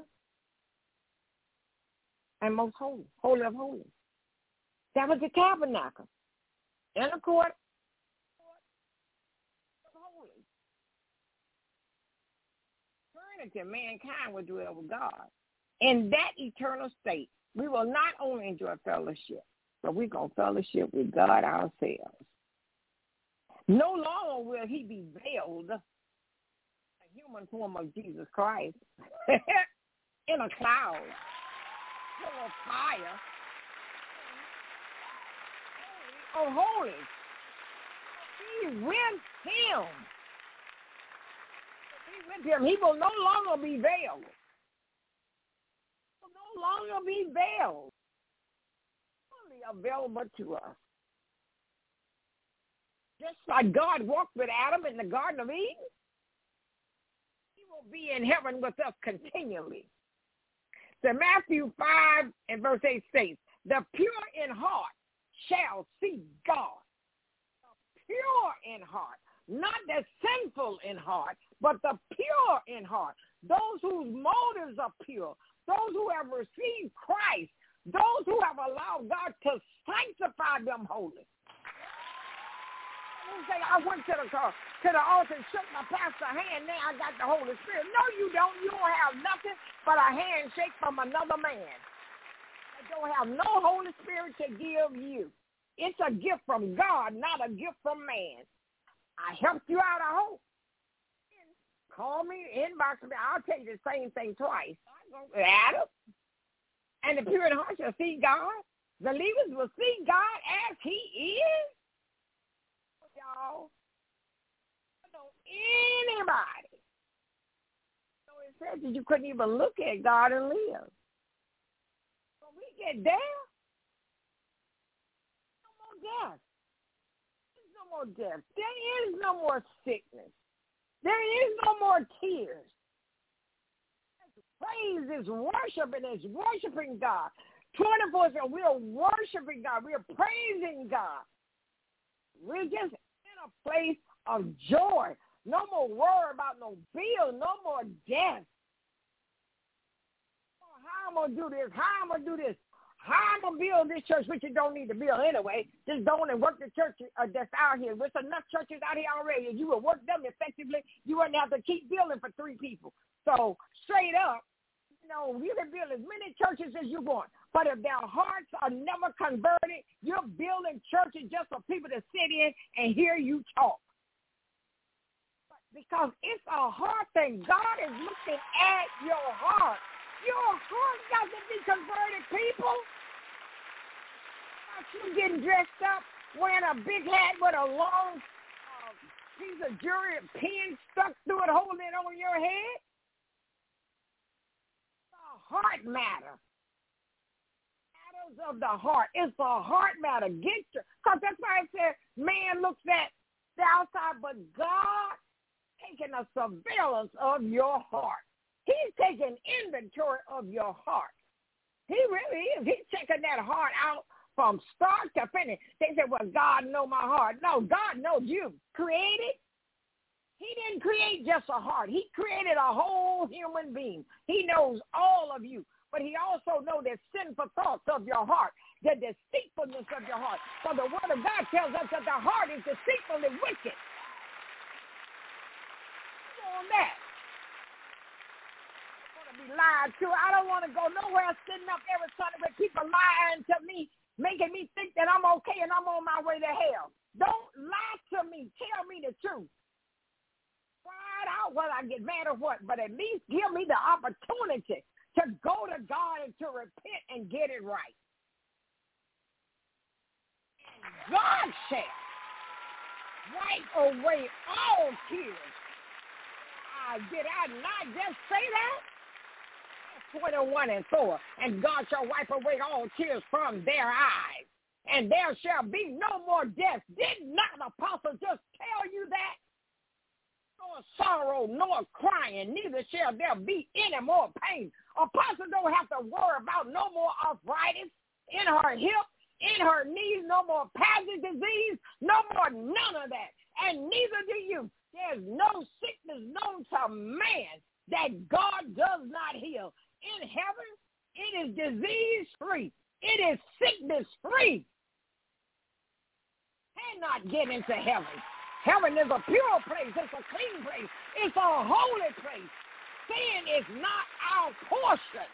and most holy, holy of holies. That was the tabernacle. Inner court, court of holies. Eternity, mankind will dwell with God. In that eternal state, we will not only enjoy fellowship, but we're going to fellowship with God ourselves. No longer will he be veiled, a human form of Jesus Christ, in a cloud, full of fire, oh, holy. Be with him. Be with him. He will no longer be veiled. He will no longer be veiled. Fully available to us. Just like God walked with Adam in the Garden of Eden, he will be in heaven with us continually. So Matthew five and verse eight states, the pure in heart shall see God. The pure in heart, not the sinful in heart, but the pure in heart. Those whose motives are pure, those who have received Christ, those who have allowed God to sanctify them holy. You say, I went to the car, to the altar and shook my pastor's hand, now I got the Holy Spirit. No, you don't. You don't have nothing but a handshake from another man. You don't have no Holy Spirit to give you. It's a gift from God, not a gift from man. I helped you out, I hope. Call me, inbox me. I'll tell you the same thing twice. Adam. And the pure in heart shall see God. Believers will see God as he is. Y'all. I don't know anybody. So it said that you couldn't even look at God and live. When we get there, no more death. There's no more death. There is no more sickness. There is no more tears. Praise is worshiping, is worshiping God. twenty-four seven, we are worshiping God. We are praising God. We're just in a place of joy. No more worry about no bill. No more death. Oh, how I'm going to do this? How I'm going to do this? How I'm going to build this church, which you don't need to build anyway. Just go on and work the church uh, that's out here. There's enough churches out here already. You will work them effectively. You wouldn't have to keep building for three people. So straight up, you know, you can build as many churches as you want. But if their hearts are never converted, you're building churches just for people to sit in and hear you talk. Because it's a heart thing. God is looking at your heart. Your heart got to be converted, people. Not you getting dressed up, wearing a big hat with a long uh, piece of jewelry, a pin stuck through it, holding it on your head. It's a heart matter. Matters of the heart. It's a heart matter. Get your, because that's why it said man looks at the outside, but God taking a surveillance of your heart. He's taking inventory of your heart. He really is. He's checking that heart out from start to finish. They say, well, God knows my heart. No, God knows you. Created. He didn't create just a heart. He created a whole human being. He knows all of you. But he also knows the sinful thoughts of your heart, the deceitfulness of your heart. So the word of God tells us that the heart is deceitfully wicked. On that. Be lied to. I don't want to go nowhere sitting up every Sunday with people lying to me, making me think that I'm okay and I'm on my way to hell. Don't lie to me. Tell me the truth. Find out whether I get mad or what, but at least give me the opportunity to go to God and to repent and get it right. And God shall wipe away all tears. Uh, did I not just say that? twenty-one and four, and God shall wipe away all tears from their eyes, and there shall be no more death. Did not the apostle just tell you that? Nor sorrow, nor crying, neither shall there be any more pain. Apostle don't have to worry about no more arthritis in her hip, in her knees, no more palsy disease, no more none of that, and neither do you. There's no sickness known to man that God does not heal. In heaven, it is disease-free. It is sickness-free. Cannot get into heaven. Heaven is a pure place. It's a clean place. It's a holy place. Sin is not our portion.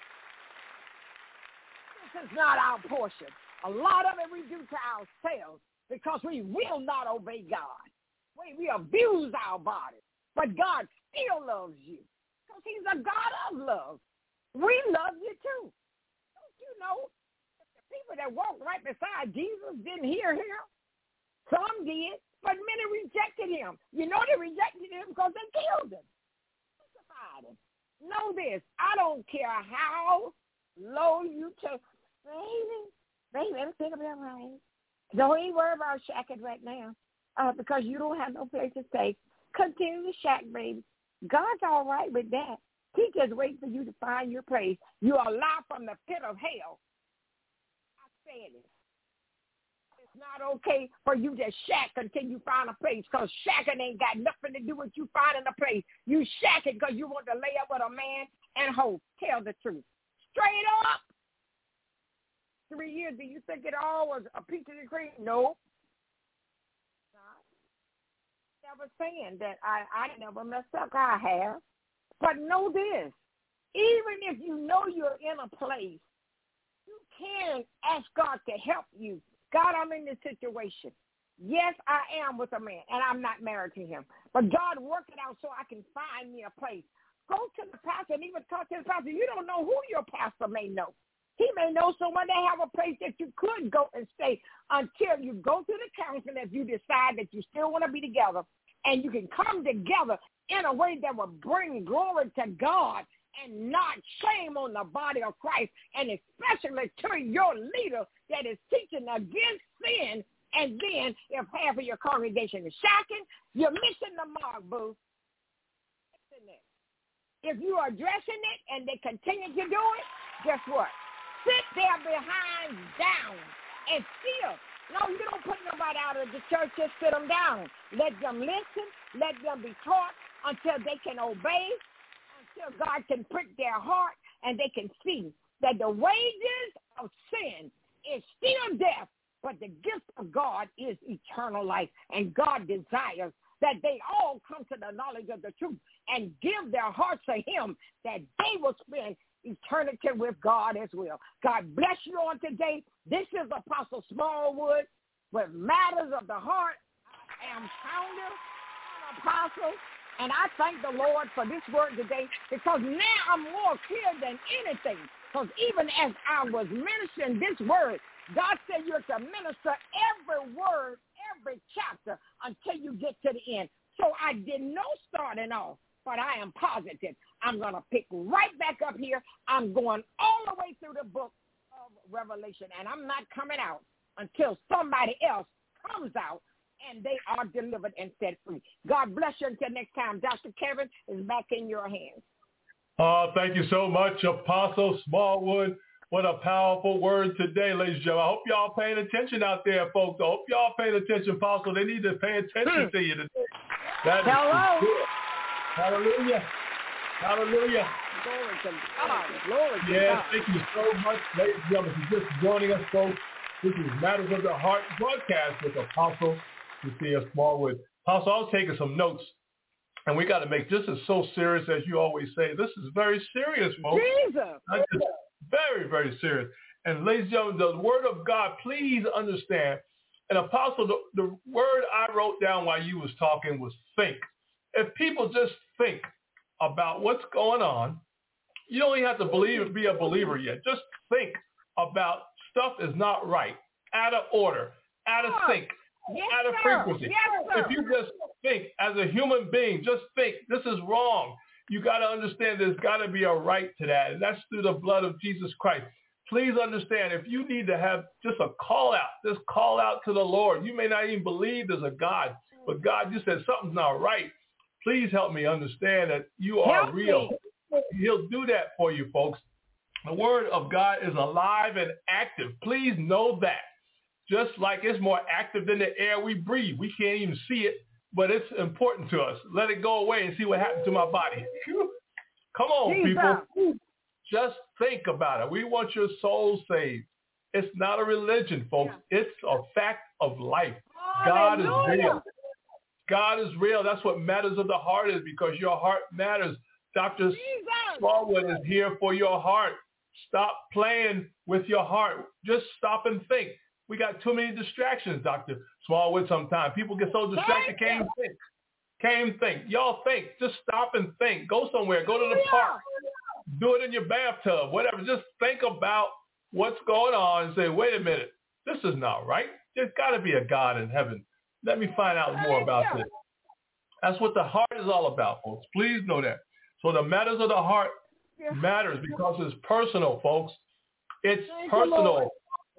This is not our portion. A lot of it we do to ourselves because we will not obey God. We, we abuse our body. But God still loves you because he's a God of love. We love you too. Don't you know the people that walked right beside Jesus didn't hear him? Some did, but many rejected him. You know they rejected him because they killed him. Crucified him. Know this. I don't care how low you take. Baby, baby, everything will be all right. Don't even worry about shacking right now uh, because you don't have no place to stay. Continue to shack, baby. God's all right with that. He just waits for you to find your place. You are alive from the pit of hell. I said it. It's not okay for you to shack until you find a place because shacking ain't got nothing to do with you finding a place. You shacking because you want to lay up with a man and hope. Tell the truth. Straight up. Three years, do you think it all was a peach and cream? No. Never saying that I, I never messed up. I have. But know this. Even if you know you're in a place, you can ask God to help you. God, I'm in this situation. Yes, I am with a man, and I'm not married to him. But God, work it out so I can find me a place. Go to the pastor and even talk to the pastor. You don't know who your pastor may know. He may know someone that have a place that you could go and stay until you go to the counseling if you decide that you still want to be together, and you can come together in a way that will bring glory to God and not shame on the body of Christ, and especially to your leader that is teaching against sin. And then if half of your congregation is shocking, you're missing the mark, boo. If you are addressing it and they continue to do it, guess what? Sit there behind down and still. No, you don't put nobody out of the church. Just sit them down. Let them listen. Let them be taught until they can obey, until God can prick their heart and they can see that the wages of sin is still death, but the gift of God is eternal life. And God desires that they all come to the knowledge of the truth and give their hearts to him, that they will spend eternity with God as well. God bless you on today. This is Apostle Smallwood with Matters of the Heart. I am founder and apostle, and I thank the Lord for this word today, because now I'm more clear than anything. Because even as I was ministering this word, God said you're to minister every word, every chapter until you get to the end. So I didn't know starting off, but I am positive I'm going to pick right back up here. I'm going all the way through the book of Revelation, and I'm not coming out until somebody else comes out and they are delivered and set free. God bless you until next time. Doctor Kevin is back in your hands. Oh, thank you so much, Apostle Smallwood. What a powerful word today, ladies and gentlemen. I hope y'all paying attention out there, folks. I hope y'all paying attention, Apostle. They need to pay attention hmm. to you today. That Hello. Good. Hallelujah. Hallelujah. Glory to God. Glory to yes, God. Thank you so much, ladies and gentlemen, for just joining us, folks. This is Matters of the Heart broadcast with Apostle Cecilia Smallwood. Apostle, I was taking some notes, and we got to make this is so serious, as you always say. This is very serious, folks. Jesus. Not just very, very serious. And ladies and gentlemen, the word of God, please understand. And Apostle, the, the word I wrote down while you was talking was think. If people just think about what's going on, you don't even have to believe be a believer yet. Just think about stuff is not right, out of order, out of sync, yes, out of sir. frequency. Yes, sir. If you just think as a human being, just think this is wrong. You got to understand there's got to be a right to that, and that's through the blood of Jesus Christ. Please understand, if you need to have just a call out, just call out to the Lord. You may not even believe there's a God, but God, you said something's not right. Please help me understand that you are help real. Me. He'll do that for you, folks. The word of God is alive and active. Please know that. Just like it's more active than the air we breathe. We can't even see it, but it's important to us. Let it go away and see what happens to my body. Come on, Jesus. people. Just think about it. We want your soul saved. It's not a religion, folks. Yeah. It's a fact of life. God Hallelujah. is real. God is real. That's what Matters of the Heart is, because your heart matters. Doctor Smallwood is here for your heart. Stop playing with your heart. Just stop and think. We got too many distractions, Doctor Smallwood, sometimes. People get so distracted, can't even think. Can't even think. Y'all think. Just stop and think. Go somewhere. Go to the park. Do it in your bathtub, whatever. Just think about what's going on and say, wait a minute. This is not right. There's got to be a God in heaven. Let me find out more about this. That's what the heart is all about, folks. Please know that. So the matters of the heart matters because it's personal, folks. It's personal.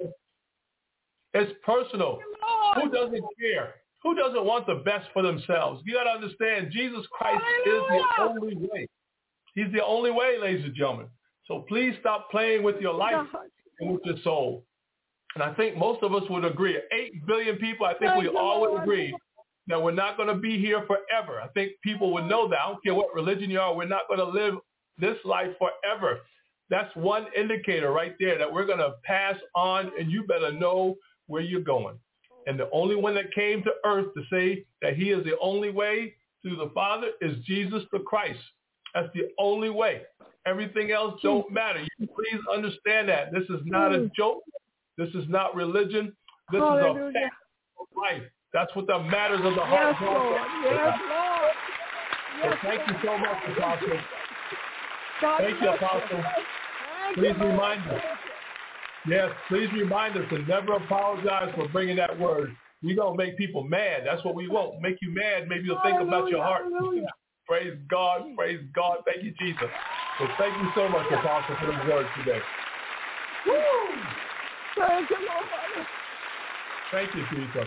It's personal. Who doesn't care? Who doesn't want the best for themselves? You got to understand, Jesus Christ is the only way. He's the only way, ladies and gentlemen. So please stop playing with your life and with your soul. And I think most of us would agree. Eight billion people, I think we all would agree that we're not going to be here forever. I think people would know that. I don't care what religion you are. We're not going to live this life forever. That's one indicator right there that we're going to pass on, and you better know where you're going. And the only one that came to earth to say that he is the only way to the Father is Jesus the Christ. That's the only way. Everything else don't matter. You please understand that. This is not a joke. This is not religion. This Hallelujah. is a fact of life. That's what the matters of the heart Yes, is all Lord. about. Yes, Lord. So Yes, thank you so much, Apostle. God Thank you, bless Apostle. Thank Please you, Lord. remind us. Yes, please remind us and never apologize for bringing that word. We're going to make people mad. That's what we want. Make you mad. Maybe you'll think about your heart. Hallelujah. Praise God. Praise God. Thank you, Jesus. So thank you so much, Apostle, for the word today. Woo. Thank you, Lord. Thank you, Jesus.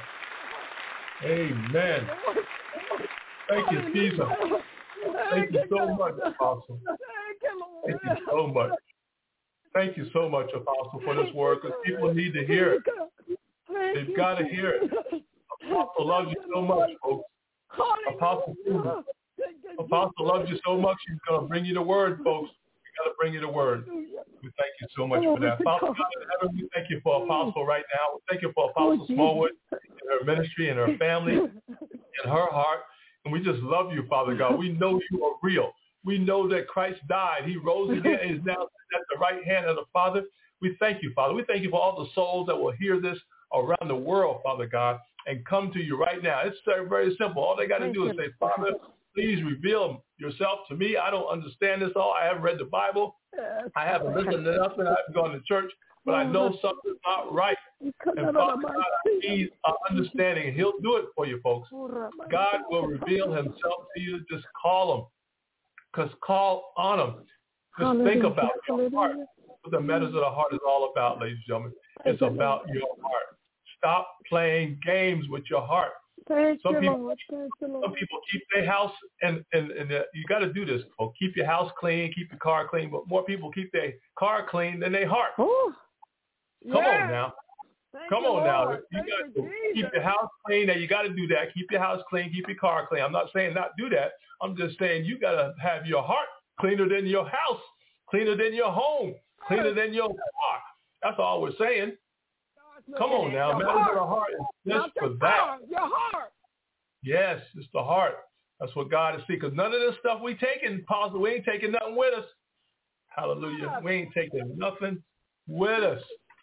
Amen. Thank you, Jesus. Thank you so much, Apostle. Thank you, Lord. Thank you so much. Thank you so much, Apostle, for this word, because people need to hear it. They've got to hear it. Apostle loves you so much, folks. Apostle, Apostle loves you so much, he's going to bring you the word, folks. He's got to bring you the word. We thank you so much for that. Father God in heaven, we thank you for Apostle right now. We thank you for Apostle Smallwood and her ministry and her family and her heart. And we just love you, Father God. We know you are real. We know that Christ died. He rose again and is now at the right hand of the Father. We thank you, Father. We thank you for all the souls that will hear this around the world, Father God, and come to you right now. It's very, very simple. All they got to do is say, Father, please reveal yourself to me. I don't understand this all. I haven't read the Bible. I haven't listened to nothing. I haven't gone to church, but I know something's not right. And Father God, I need uh, understanding, and he'll do it for you, folks. God will reveal himself to you. Just call him. Because call on him. Just think about your heart. What the matters of the heart is all about, ladies and gentlemen. It's about your heart. Stop playing games with your heart. Thank some you, people, Lord. Thank you, Lord. Some people keep their house, and, and, and uh, you got to do this. Folks. Keep your house clean, keep your car clean, but more people keep their car clean than their heart. Ooh. Come Yes. on now. Thank Come you, on now. Lord. You Thank got you, to Jesus. keep your house clean. Now you got to do that. Keep your house clean. Keep your car clean. I'm not saying not do that. I'm just saying you got to have your heart cleaner than your house, cleaner than your home, cleaner than your car. That's all we're saying. Come on now. Your Matters of heart. the heart is Not just for your that. car, Your heart. Yes, it's the heart. That's what God is seeking. Because none of this stuff we taking, possible, we ain't taking nothing with us. Hallelujah. We ain't taking nothing with us.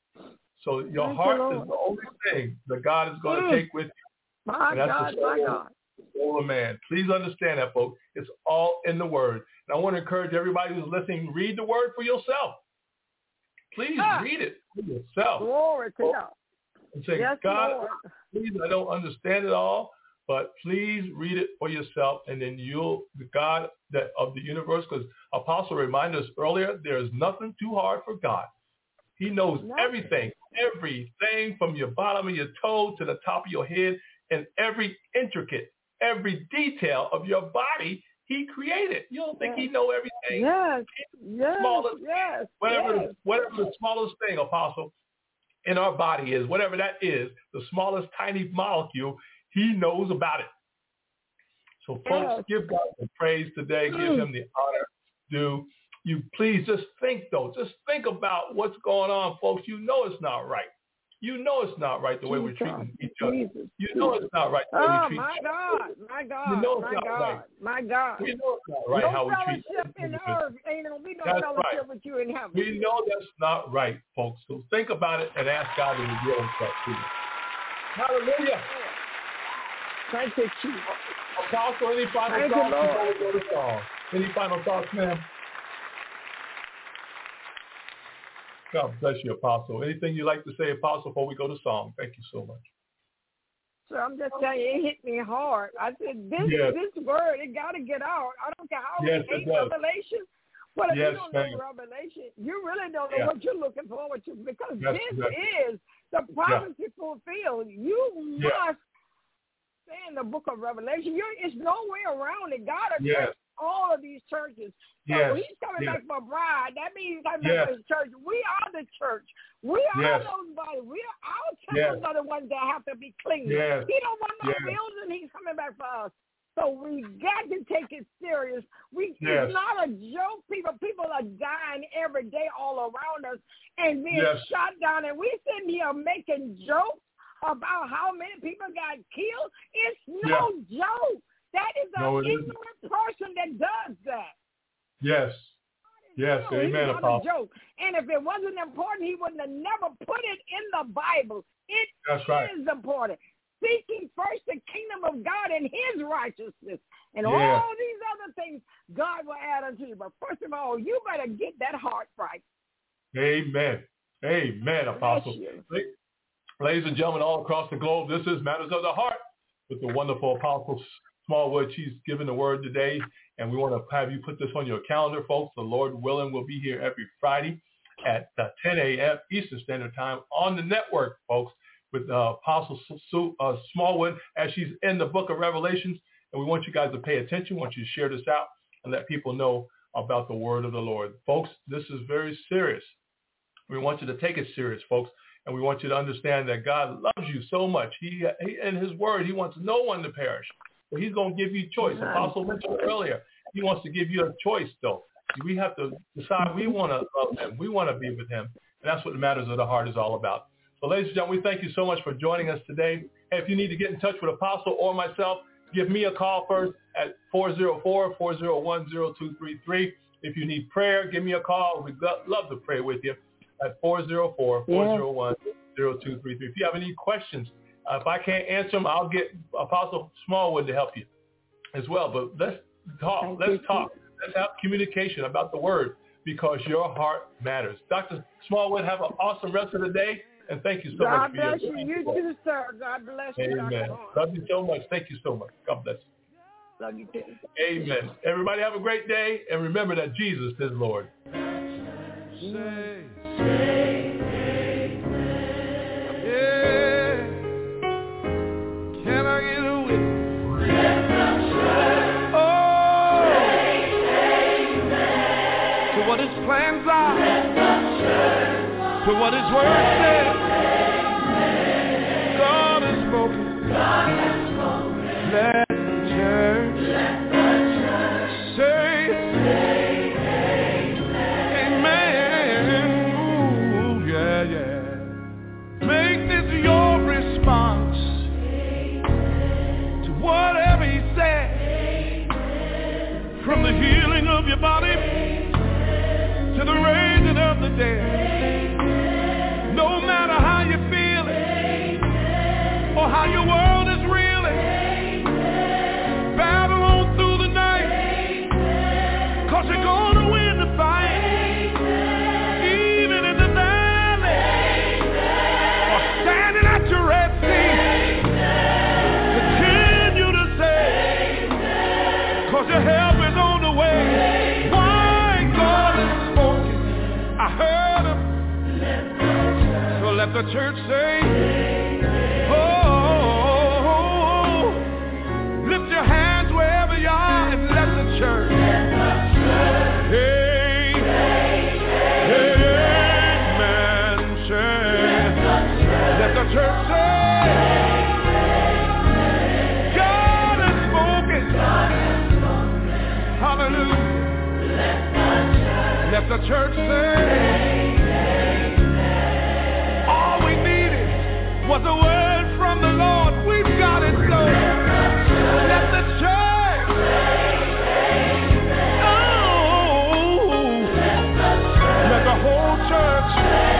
So your Thank heart you, is the only thing that God is going to Mm. take with you. My And that's God, the my soul, God. the soul of man. Please understand that, folks. It's all in the Word. And I want to encourage everybody who's listening, read the Word for yourself. Please Ah. read it for yourself. Glory to God. And say, Yes, God, Lord. please, I don't understand it all, but please read it for yourself, and then you'll, the God that of the universe, because Apostle reminded us earlier, there is nothing too hard for God. He knows Nothing. everything, everything from your bottom of your toe to the top of your head, and every intricate, every detail of your body he created. You don't think he know everything? Yes, yes, Smallest, yes, whatever, yes. whatever the smallest thing, Apostle, in our body is, whatever that is, the smallest tiny molecule, he knows about it. So folks, Yes. give God the praise today. Give Mm. him the honor due. You please just think, though. Just think about what's going on, folks. You know it's not right. You know it's not right the way we're Jesus, treating each other. Jesus, You know it's not right the way Oh, we treat my each God, other. my You God, know it's my not God, right. my God. We know it's not right no how we treat fellowship in the each other. earth. Ain't gonna be no That's fellowship right. with you in heaven. We know that's not right, folks. So think about it and ask God to reveal himself to you. Hallelujah. Thank you, Jesus. Apostle, any final Thank you, thoughts Lord. before we go to song? Any final thoughts, ma'am? God bless you, Apostle. Anything you'd like to say, Apostle, before we go to song? Thank you so much. So I'm just telling you, it hit me hard. I said, this Yes. this word, it got to get out. I don't care how Yes, we it hate does. Revelation. But if Yes, you don't ma'am. know Revelation, you really don't know Yeah. what you're looking forward to, because Yes, this exactly. is the prophecy fulfilled. You Yeah. must stay in the book of Revelation. You're, it's no way around it. God addressed Yes. all of these churches. So Yes. he's coming Yes. back for a bride. That means he's coming Yes. back for his church. We are the church. We are Yes. those bodies. We are, our Yes. temples are the ones that have to be clean. Yes. He don't want no Yes. building. He's coming back for us. So we got to take it serious. We Yes. It's not a joke, people. People are dying every day all around us and being Yes. shot down. And we sitting here making jokes about how many people got killed. It's no joke. That is No, an it isn't. ignorant person that does that. Yes. Yes. No, Amen, he's not a Apostle. joke. And if it wasn't important, he wouldn't have never put it in the Bible. It That's right. is important. Seeking first the kingdom of God and his righteousness. And Yeah. all these other things God will add unto you. But first of all, you better get that heart right. Amen. Amen, Apostle. Bless you. Ladies and gentlemen all across the globe, this is Matters of the Heart with the wonderful Apostle Smallwood. She's given the word today, and we want to have you put this on your calendar, folks. The Lord willing, we'll be here every Friday at uh, ten a.m. Eastern Standard Time on the network, folks, with uh, Apostle Sue, uh, Smallwood as she's in the book of Revelations. And we want you guys to pay attention. We want you to share this out and let people know about the word of the Lord. Folks, this is very serious. We want you to take it serious, folks. And we want you to understand that God loves you so much. He, he in his word, he wants no one to perish. But he's going to give you choice. Apostle mentioned earlier, he wants to give you a choice, though. We have to decide we want to love him. We want to be with him. And that's what the Matters of the Heart is all about. So, ladies and gentlemen, we thank you so much for joining us today. Hey, if you need to get in touch with Apostle or myself, give me a call first at four oh four, four oh one, oh two three three. If you need prayer, give me a call. We'd love to pray with you at four oh four, four oh one, oh two three three. If you have any questions, uh, if I can't answer them, I'll get Apostle Smallwood to help you as well. But let's talk. Thank Let's you. talk. Let's have communication about the word because your heart matters. Doctor Smallwood, have an awesome rest of the day. And thank you so God much for bless your you. You too, sir. God bless you. Amen. Doctor Horn. Love you so much. Thank you so much. God bless you. Love you too. Amen. Everybody have a great day. And remember that Jesus is Lord. Say, yeah. Can I get a witness? Oh, to what his plans are, to what his word says. God has spoken. Let the church say. Make this your response to whatever he said. From the healing of your body to the raising of the dead. No matter how you're feeling or how your world is reeling, battle on through the night, 'cause you're gonna win the fight. Your help is on the way. Why God has spoken, I heard him. So let the church say, oh, lift your hands wherever you are and let the church. Hey, amen, say. Let the church say. Hallelujah. Let the church say, all we needed was a word from the Lord. We've got it, so let the church, oh, let the whole church,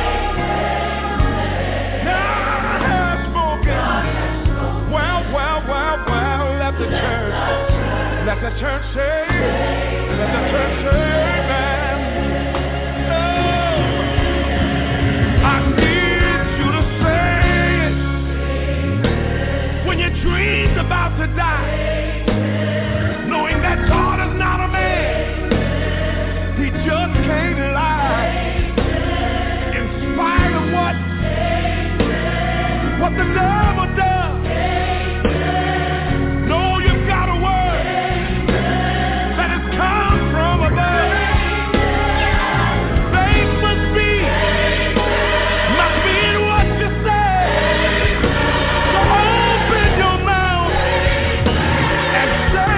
God has spoken. Well, well, well, well, let the church, let the church say, let the church say, amen. Oh, I need you to say it when your dream's about to die, knowing that God is not a man, he just can't lie. In spite of what, what the devil does, say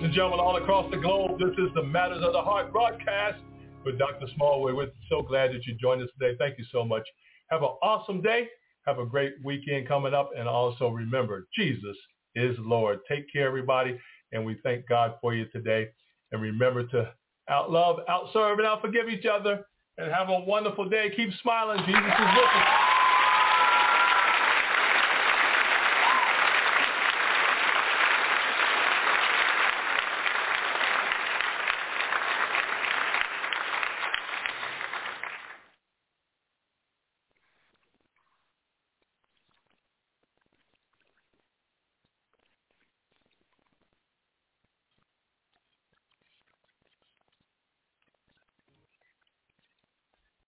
and gentlemen all across the globe, this is the Matters of the Heart broadcast with Doctor Smallwood. We're so glad that you joined us today. Thank you so much. Have an awesome day. Have a great weekend coming up. And also remember, Jesus is Lord. Take care, everybody. And we thank God for you today. And remember to outlove, outserve, and outforgive each other. And have a wonderful day. Keep smiling. Jesus is with us.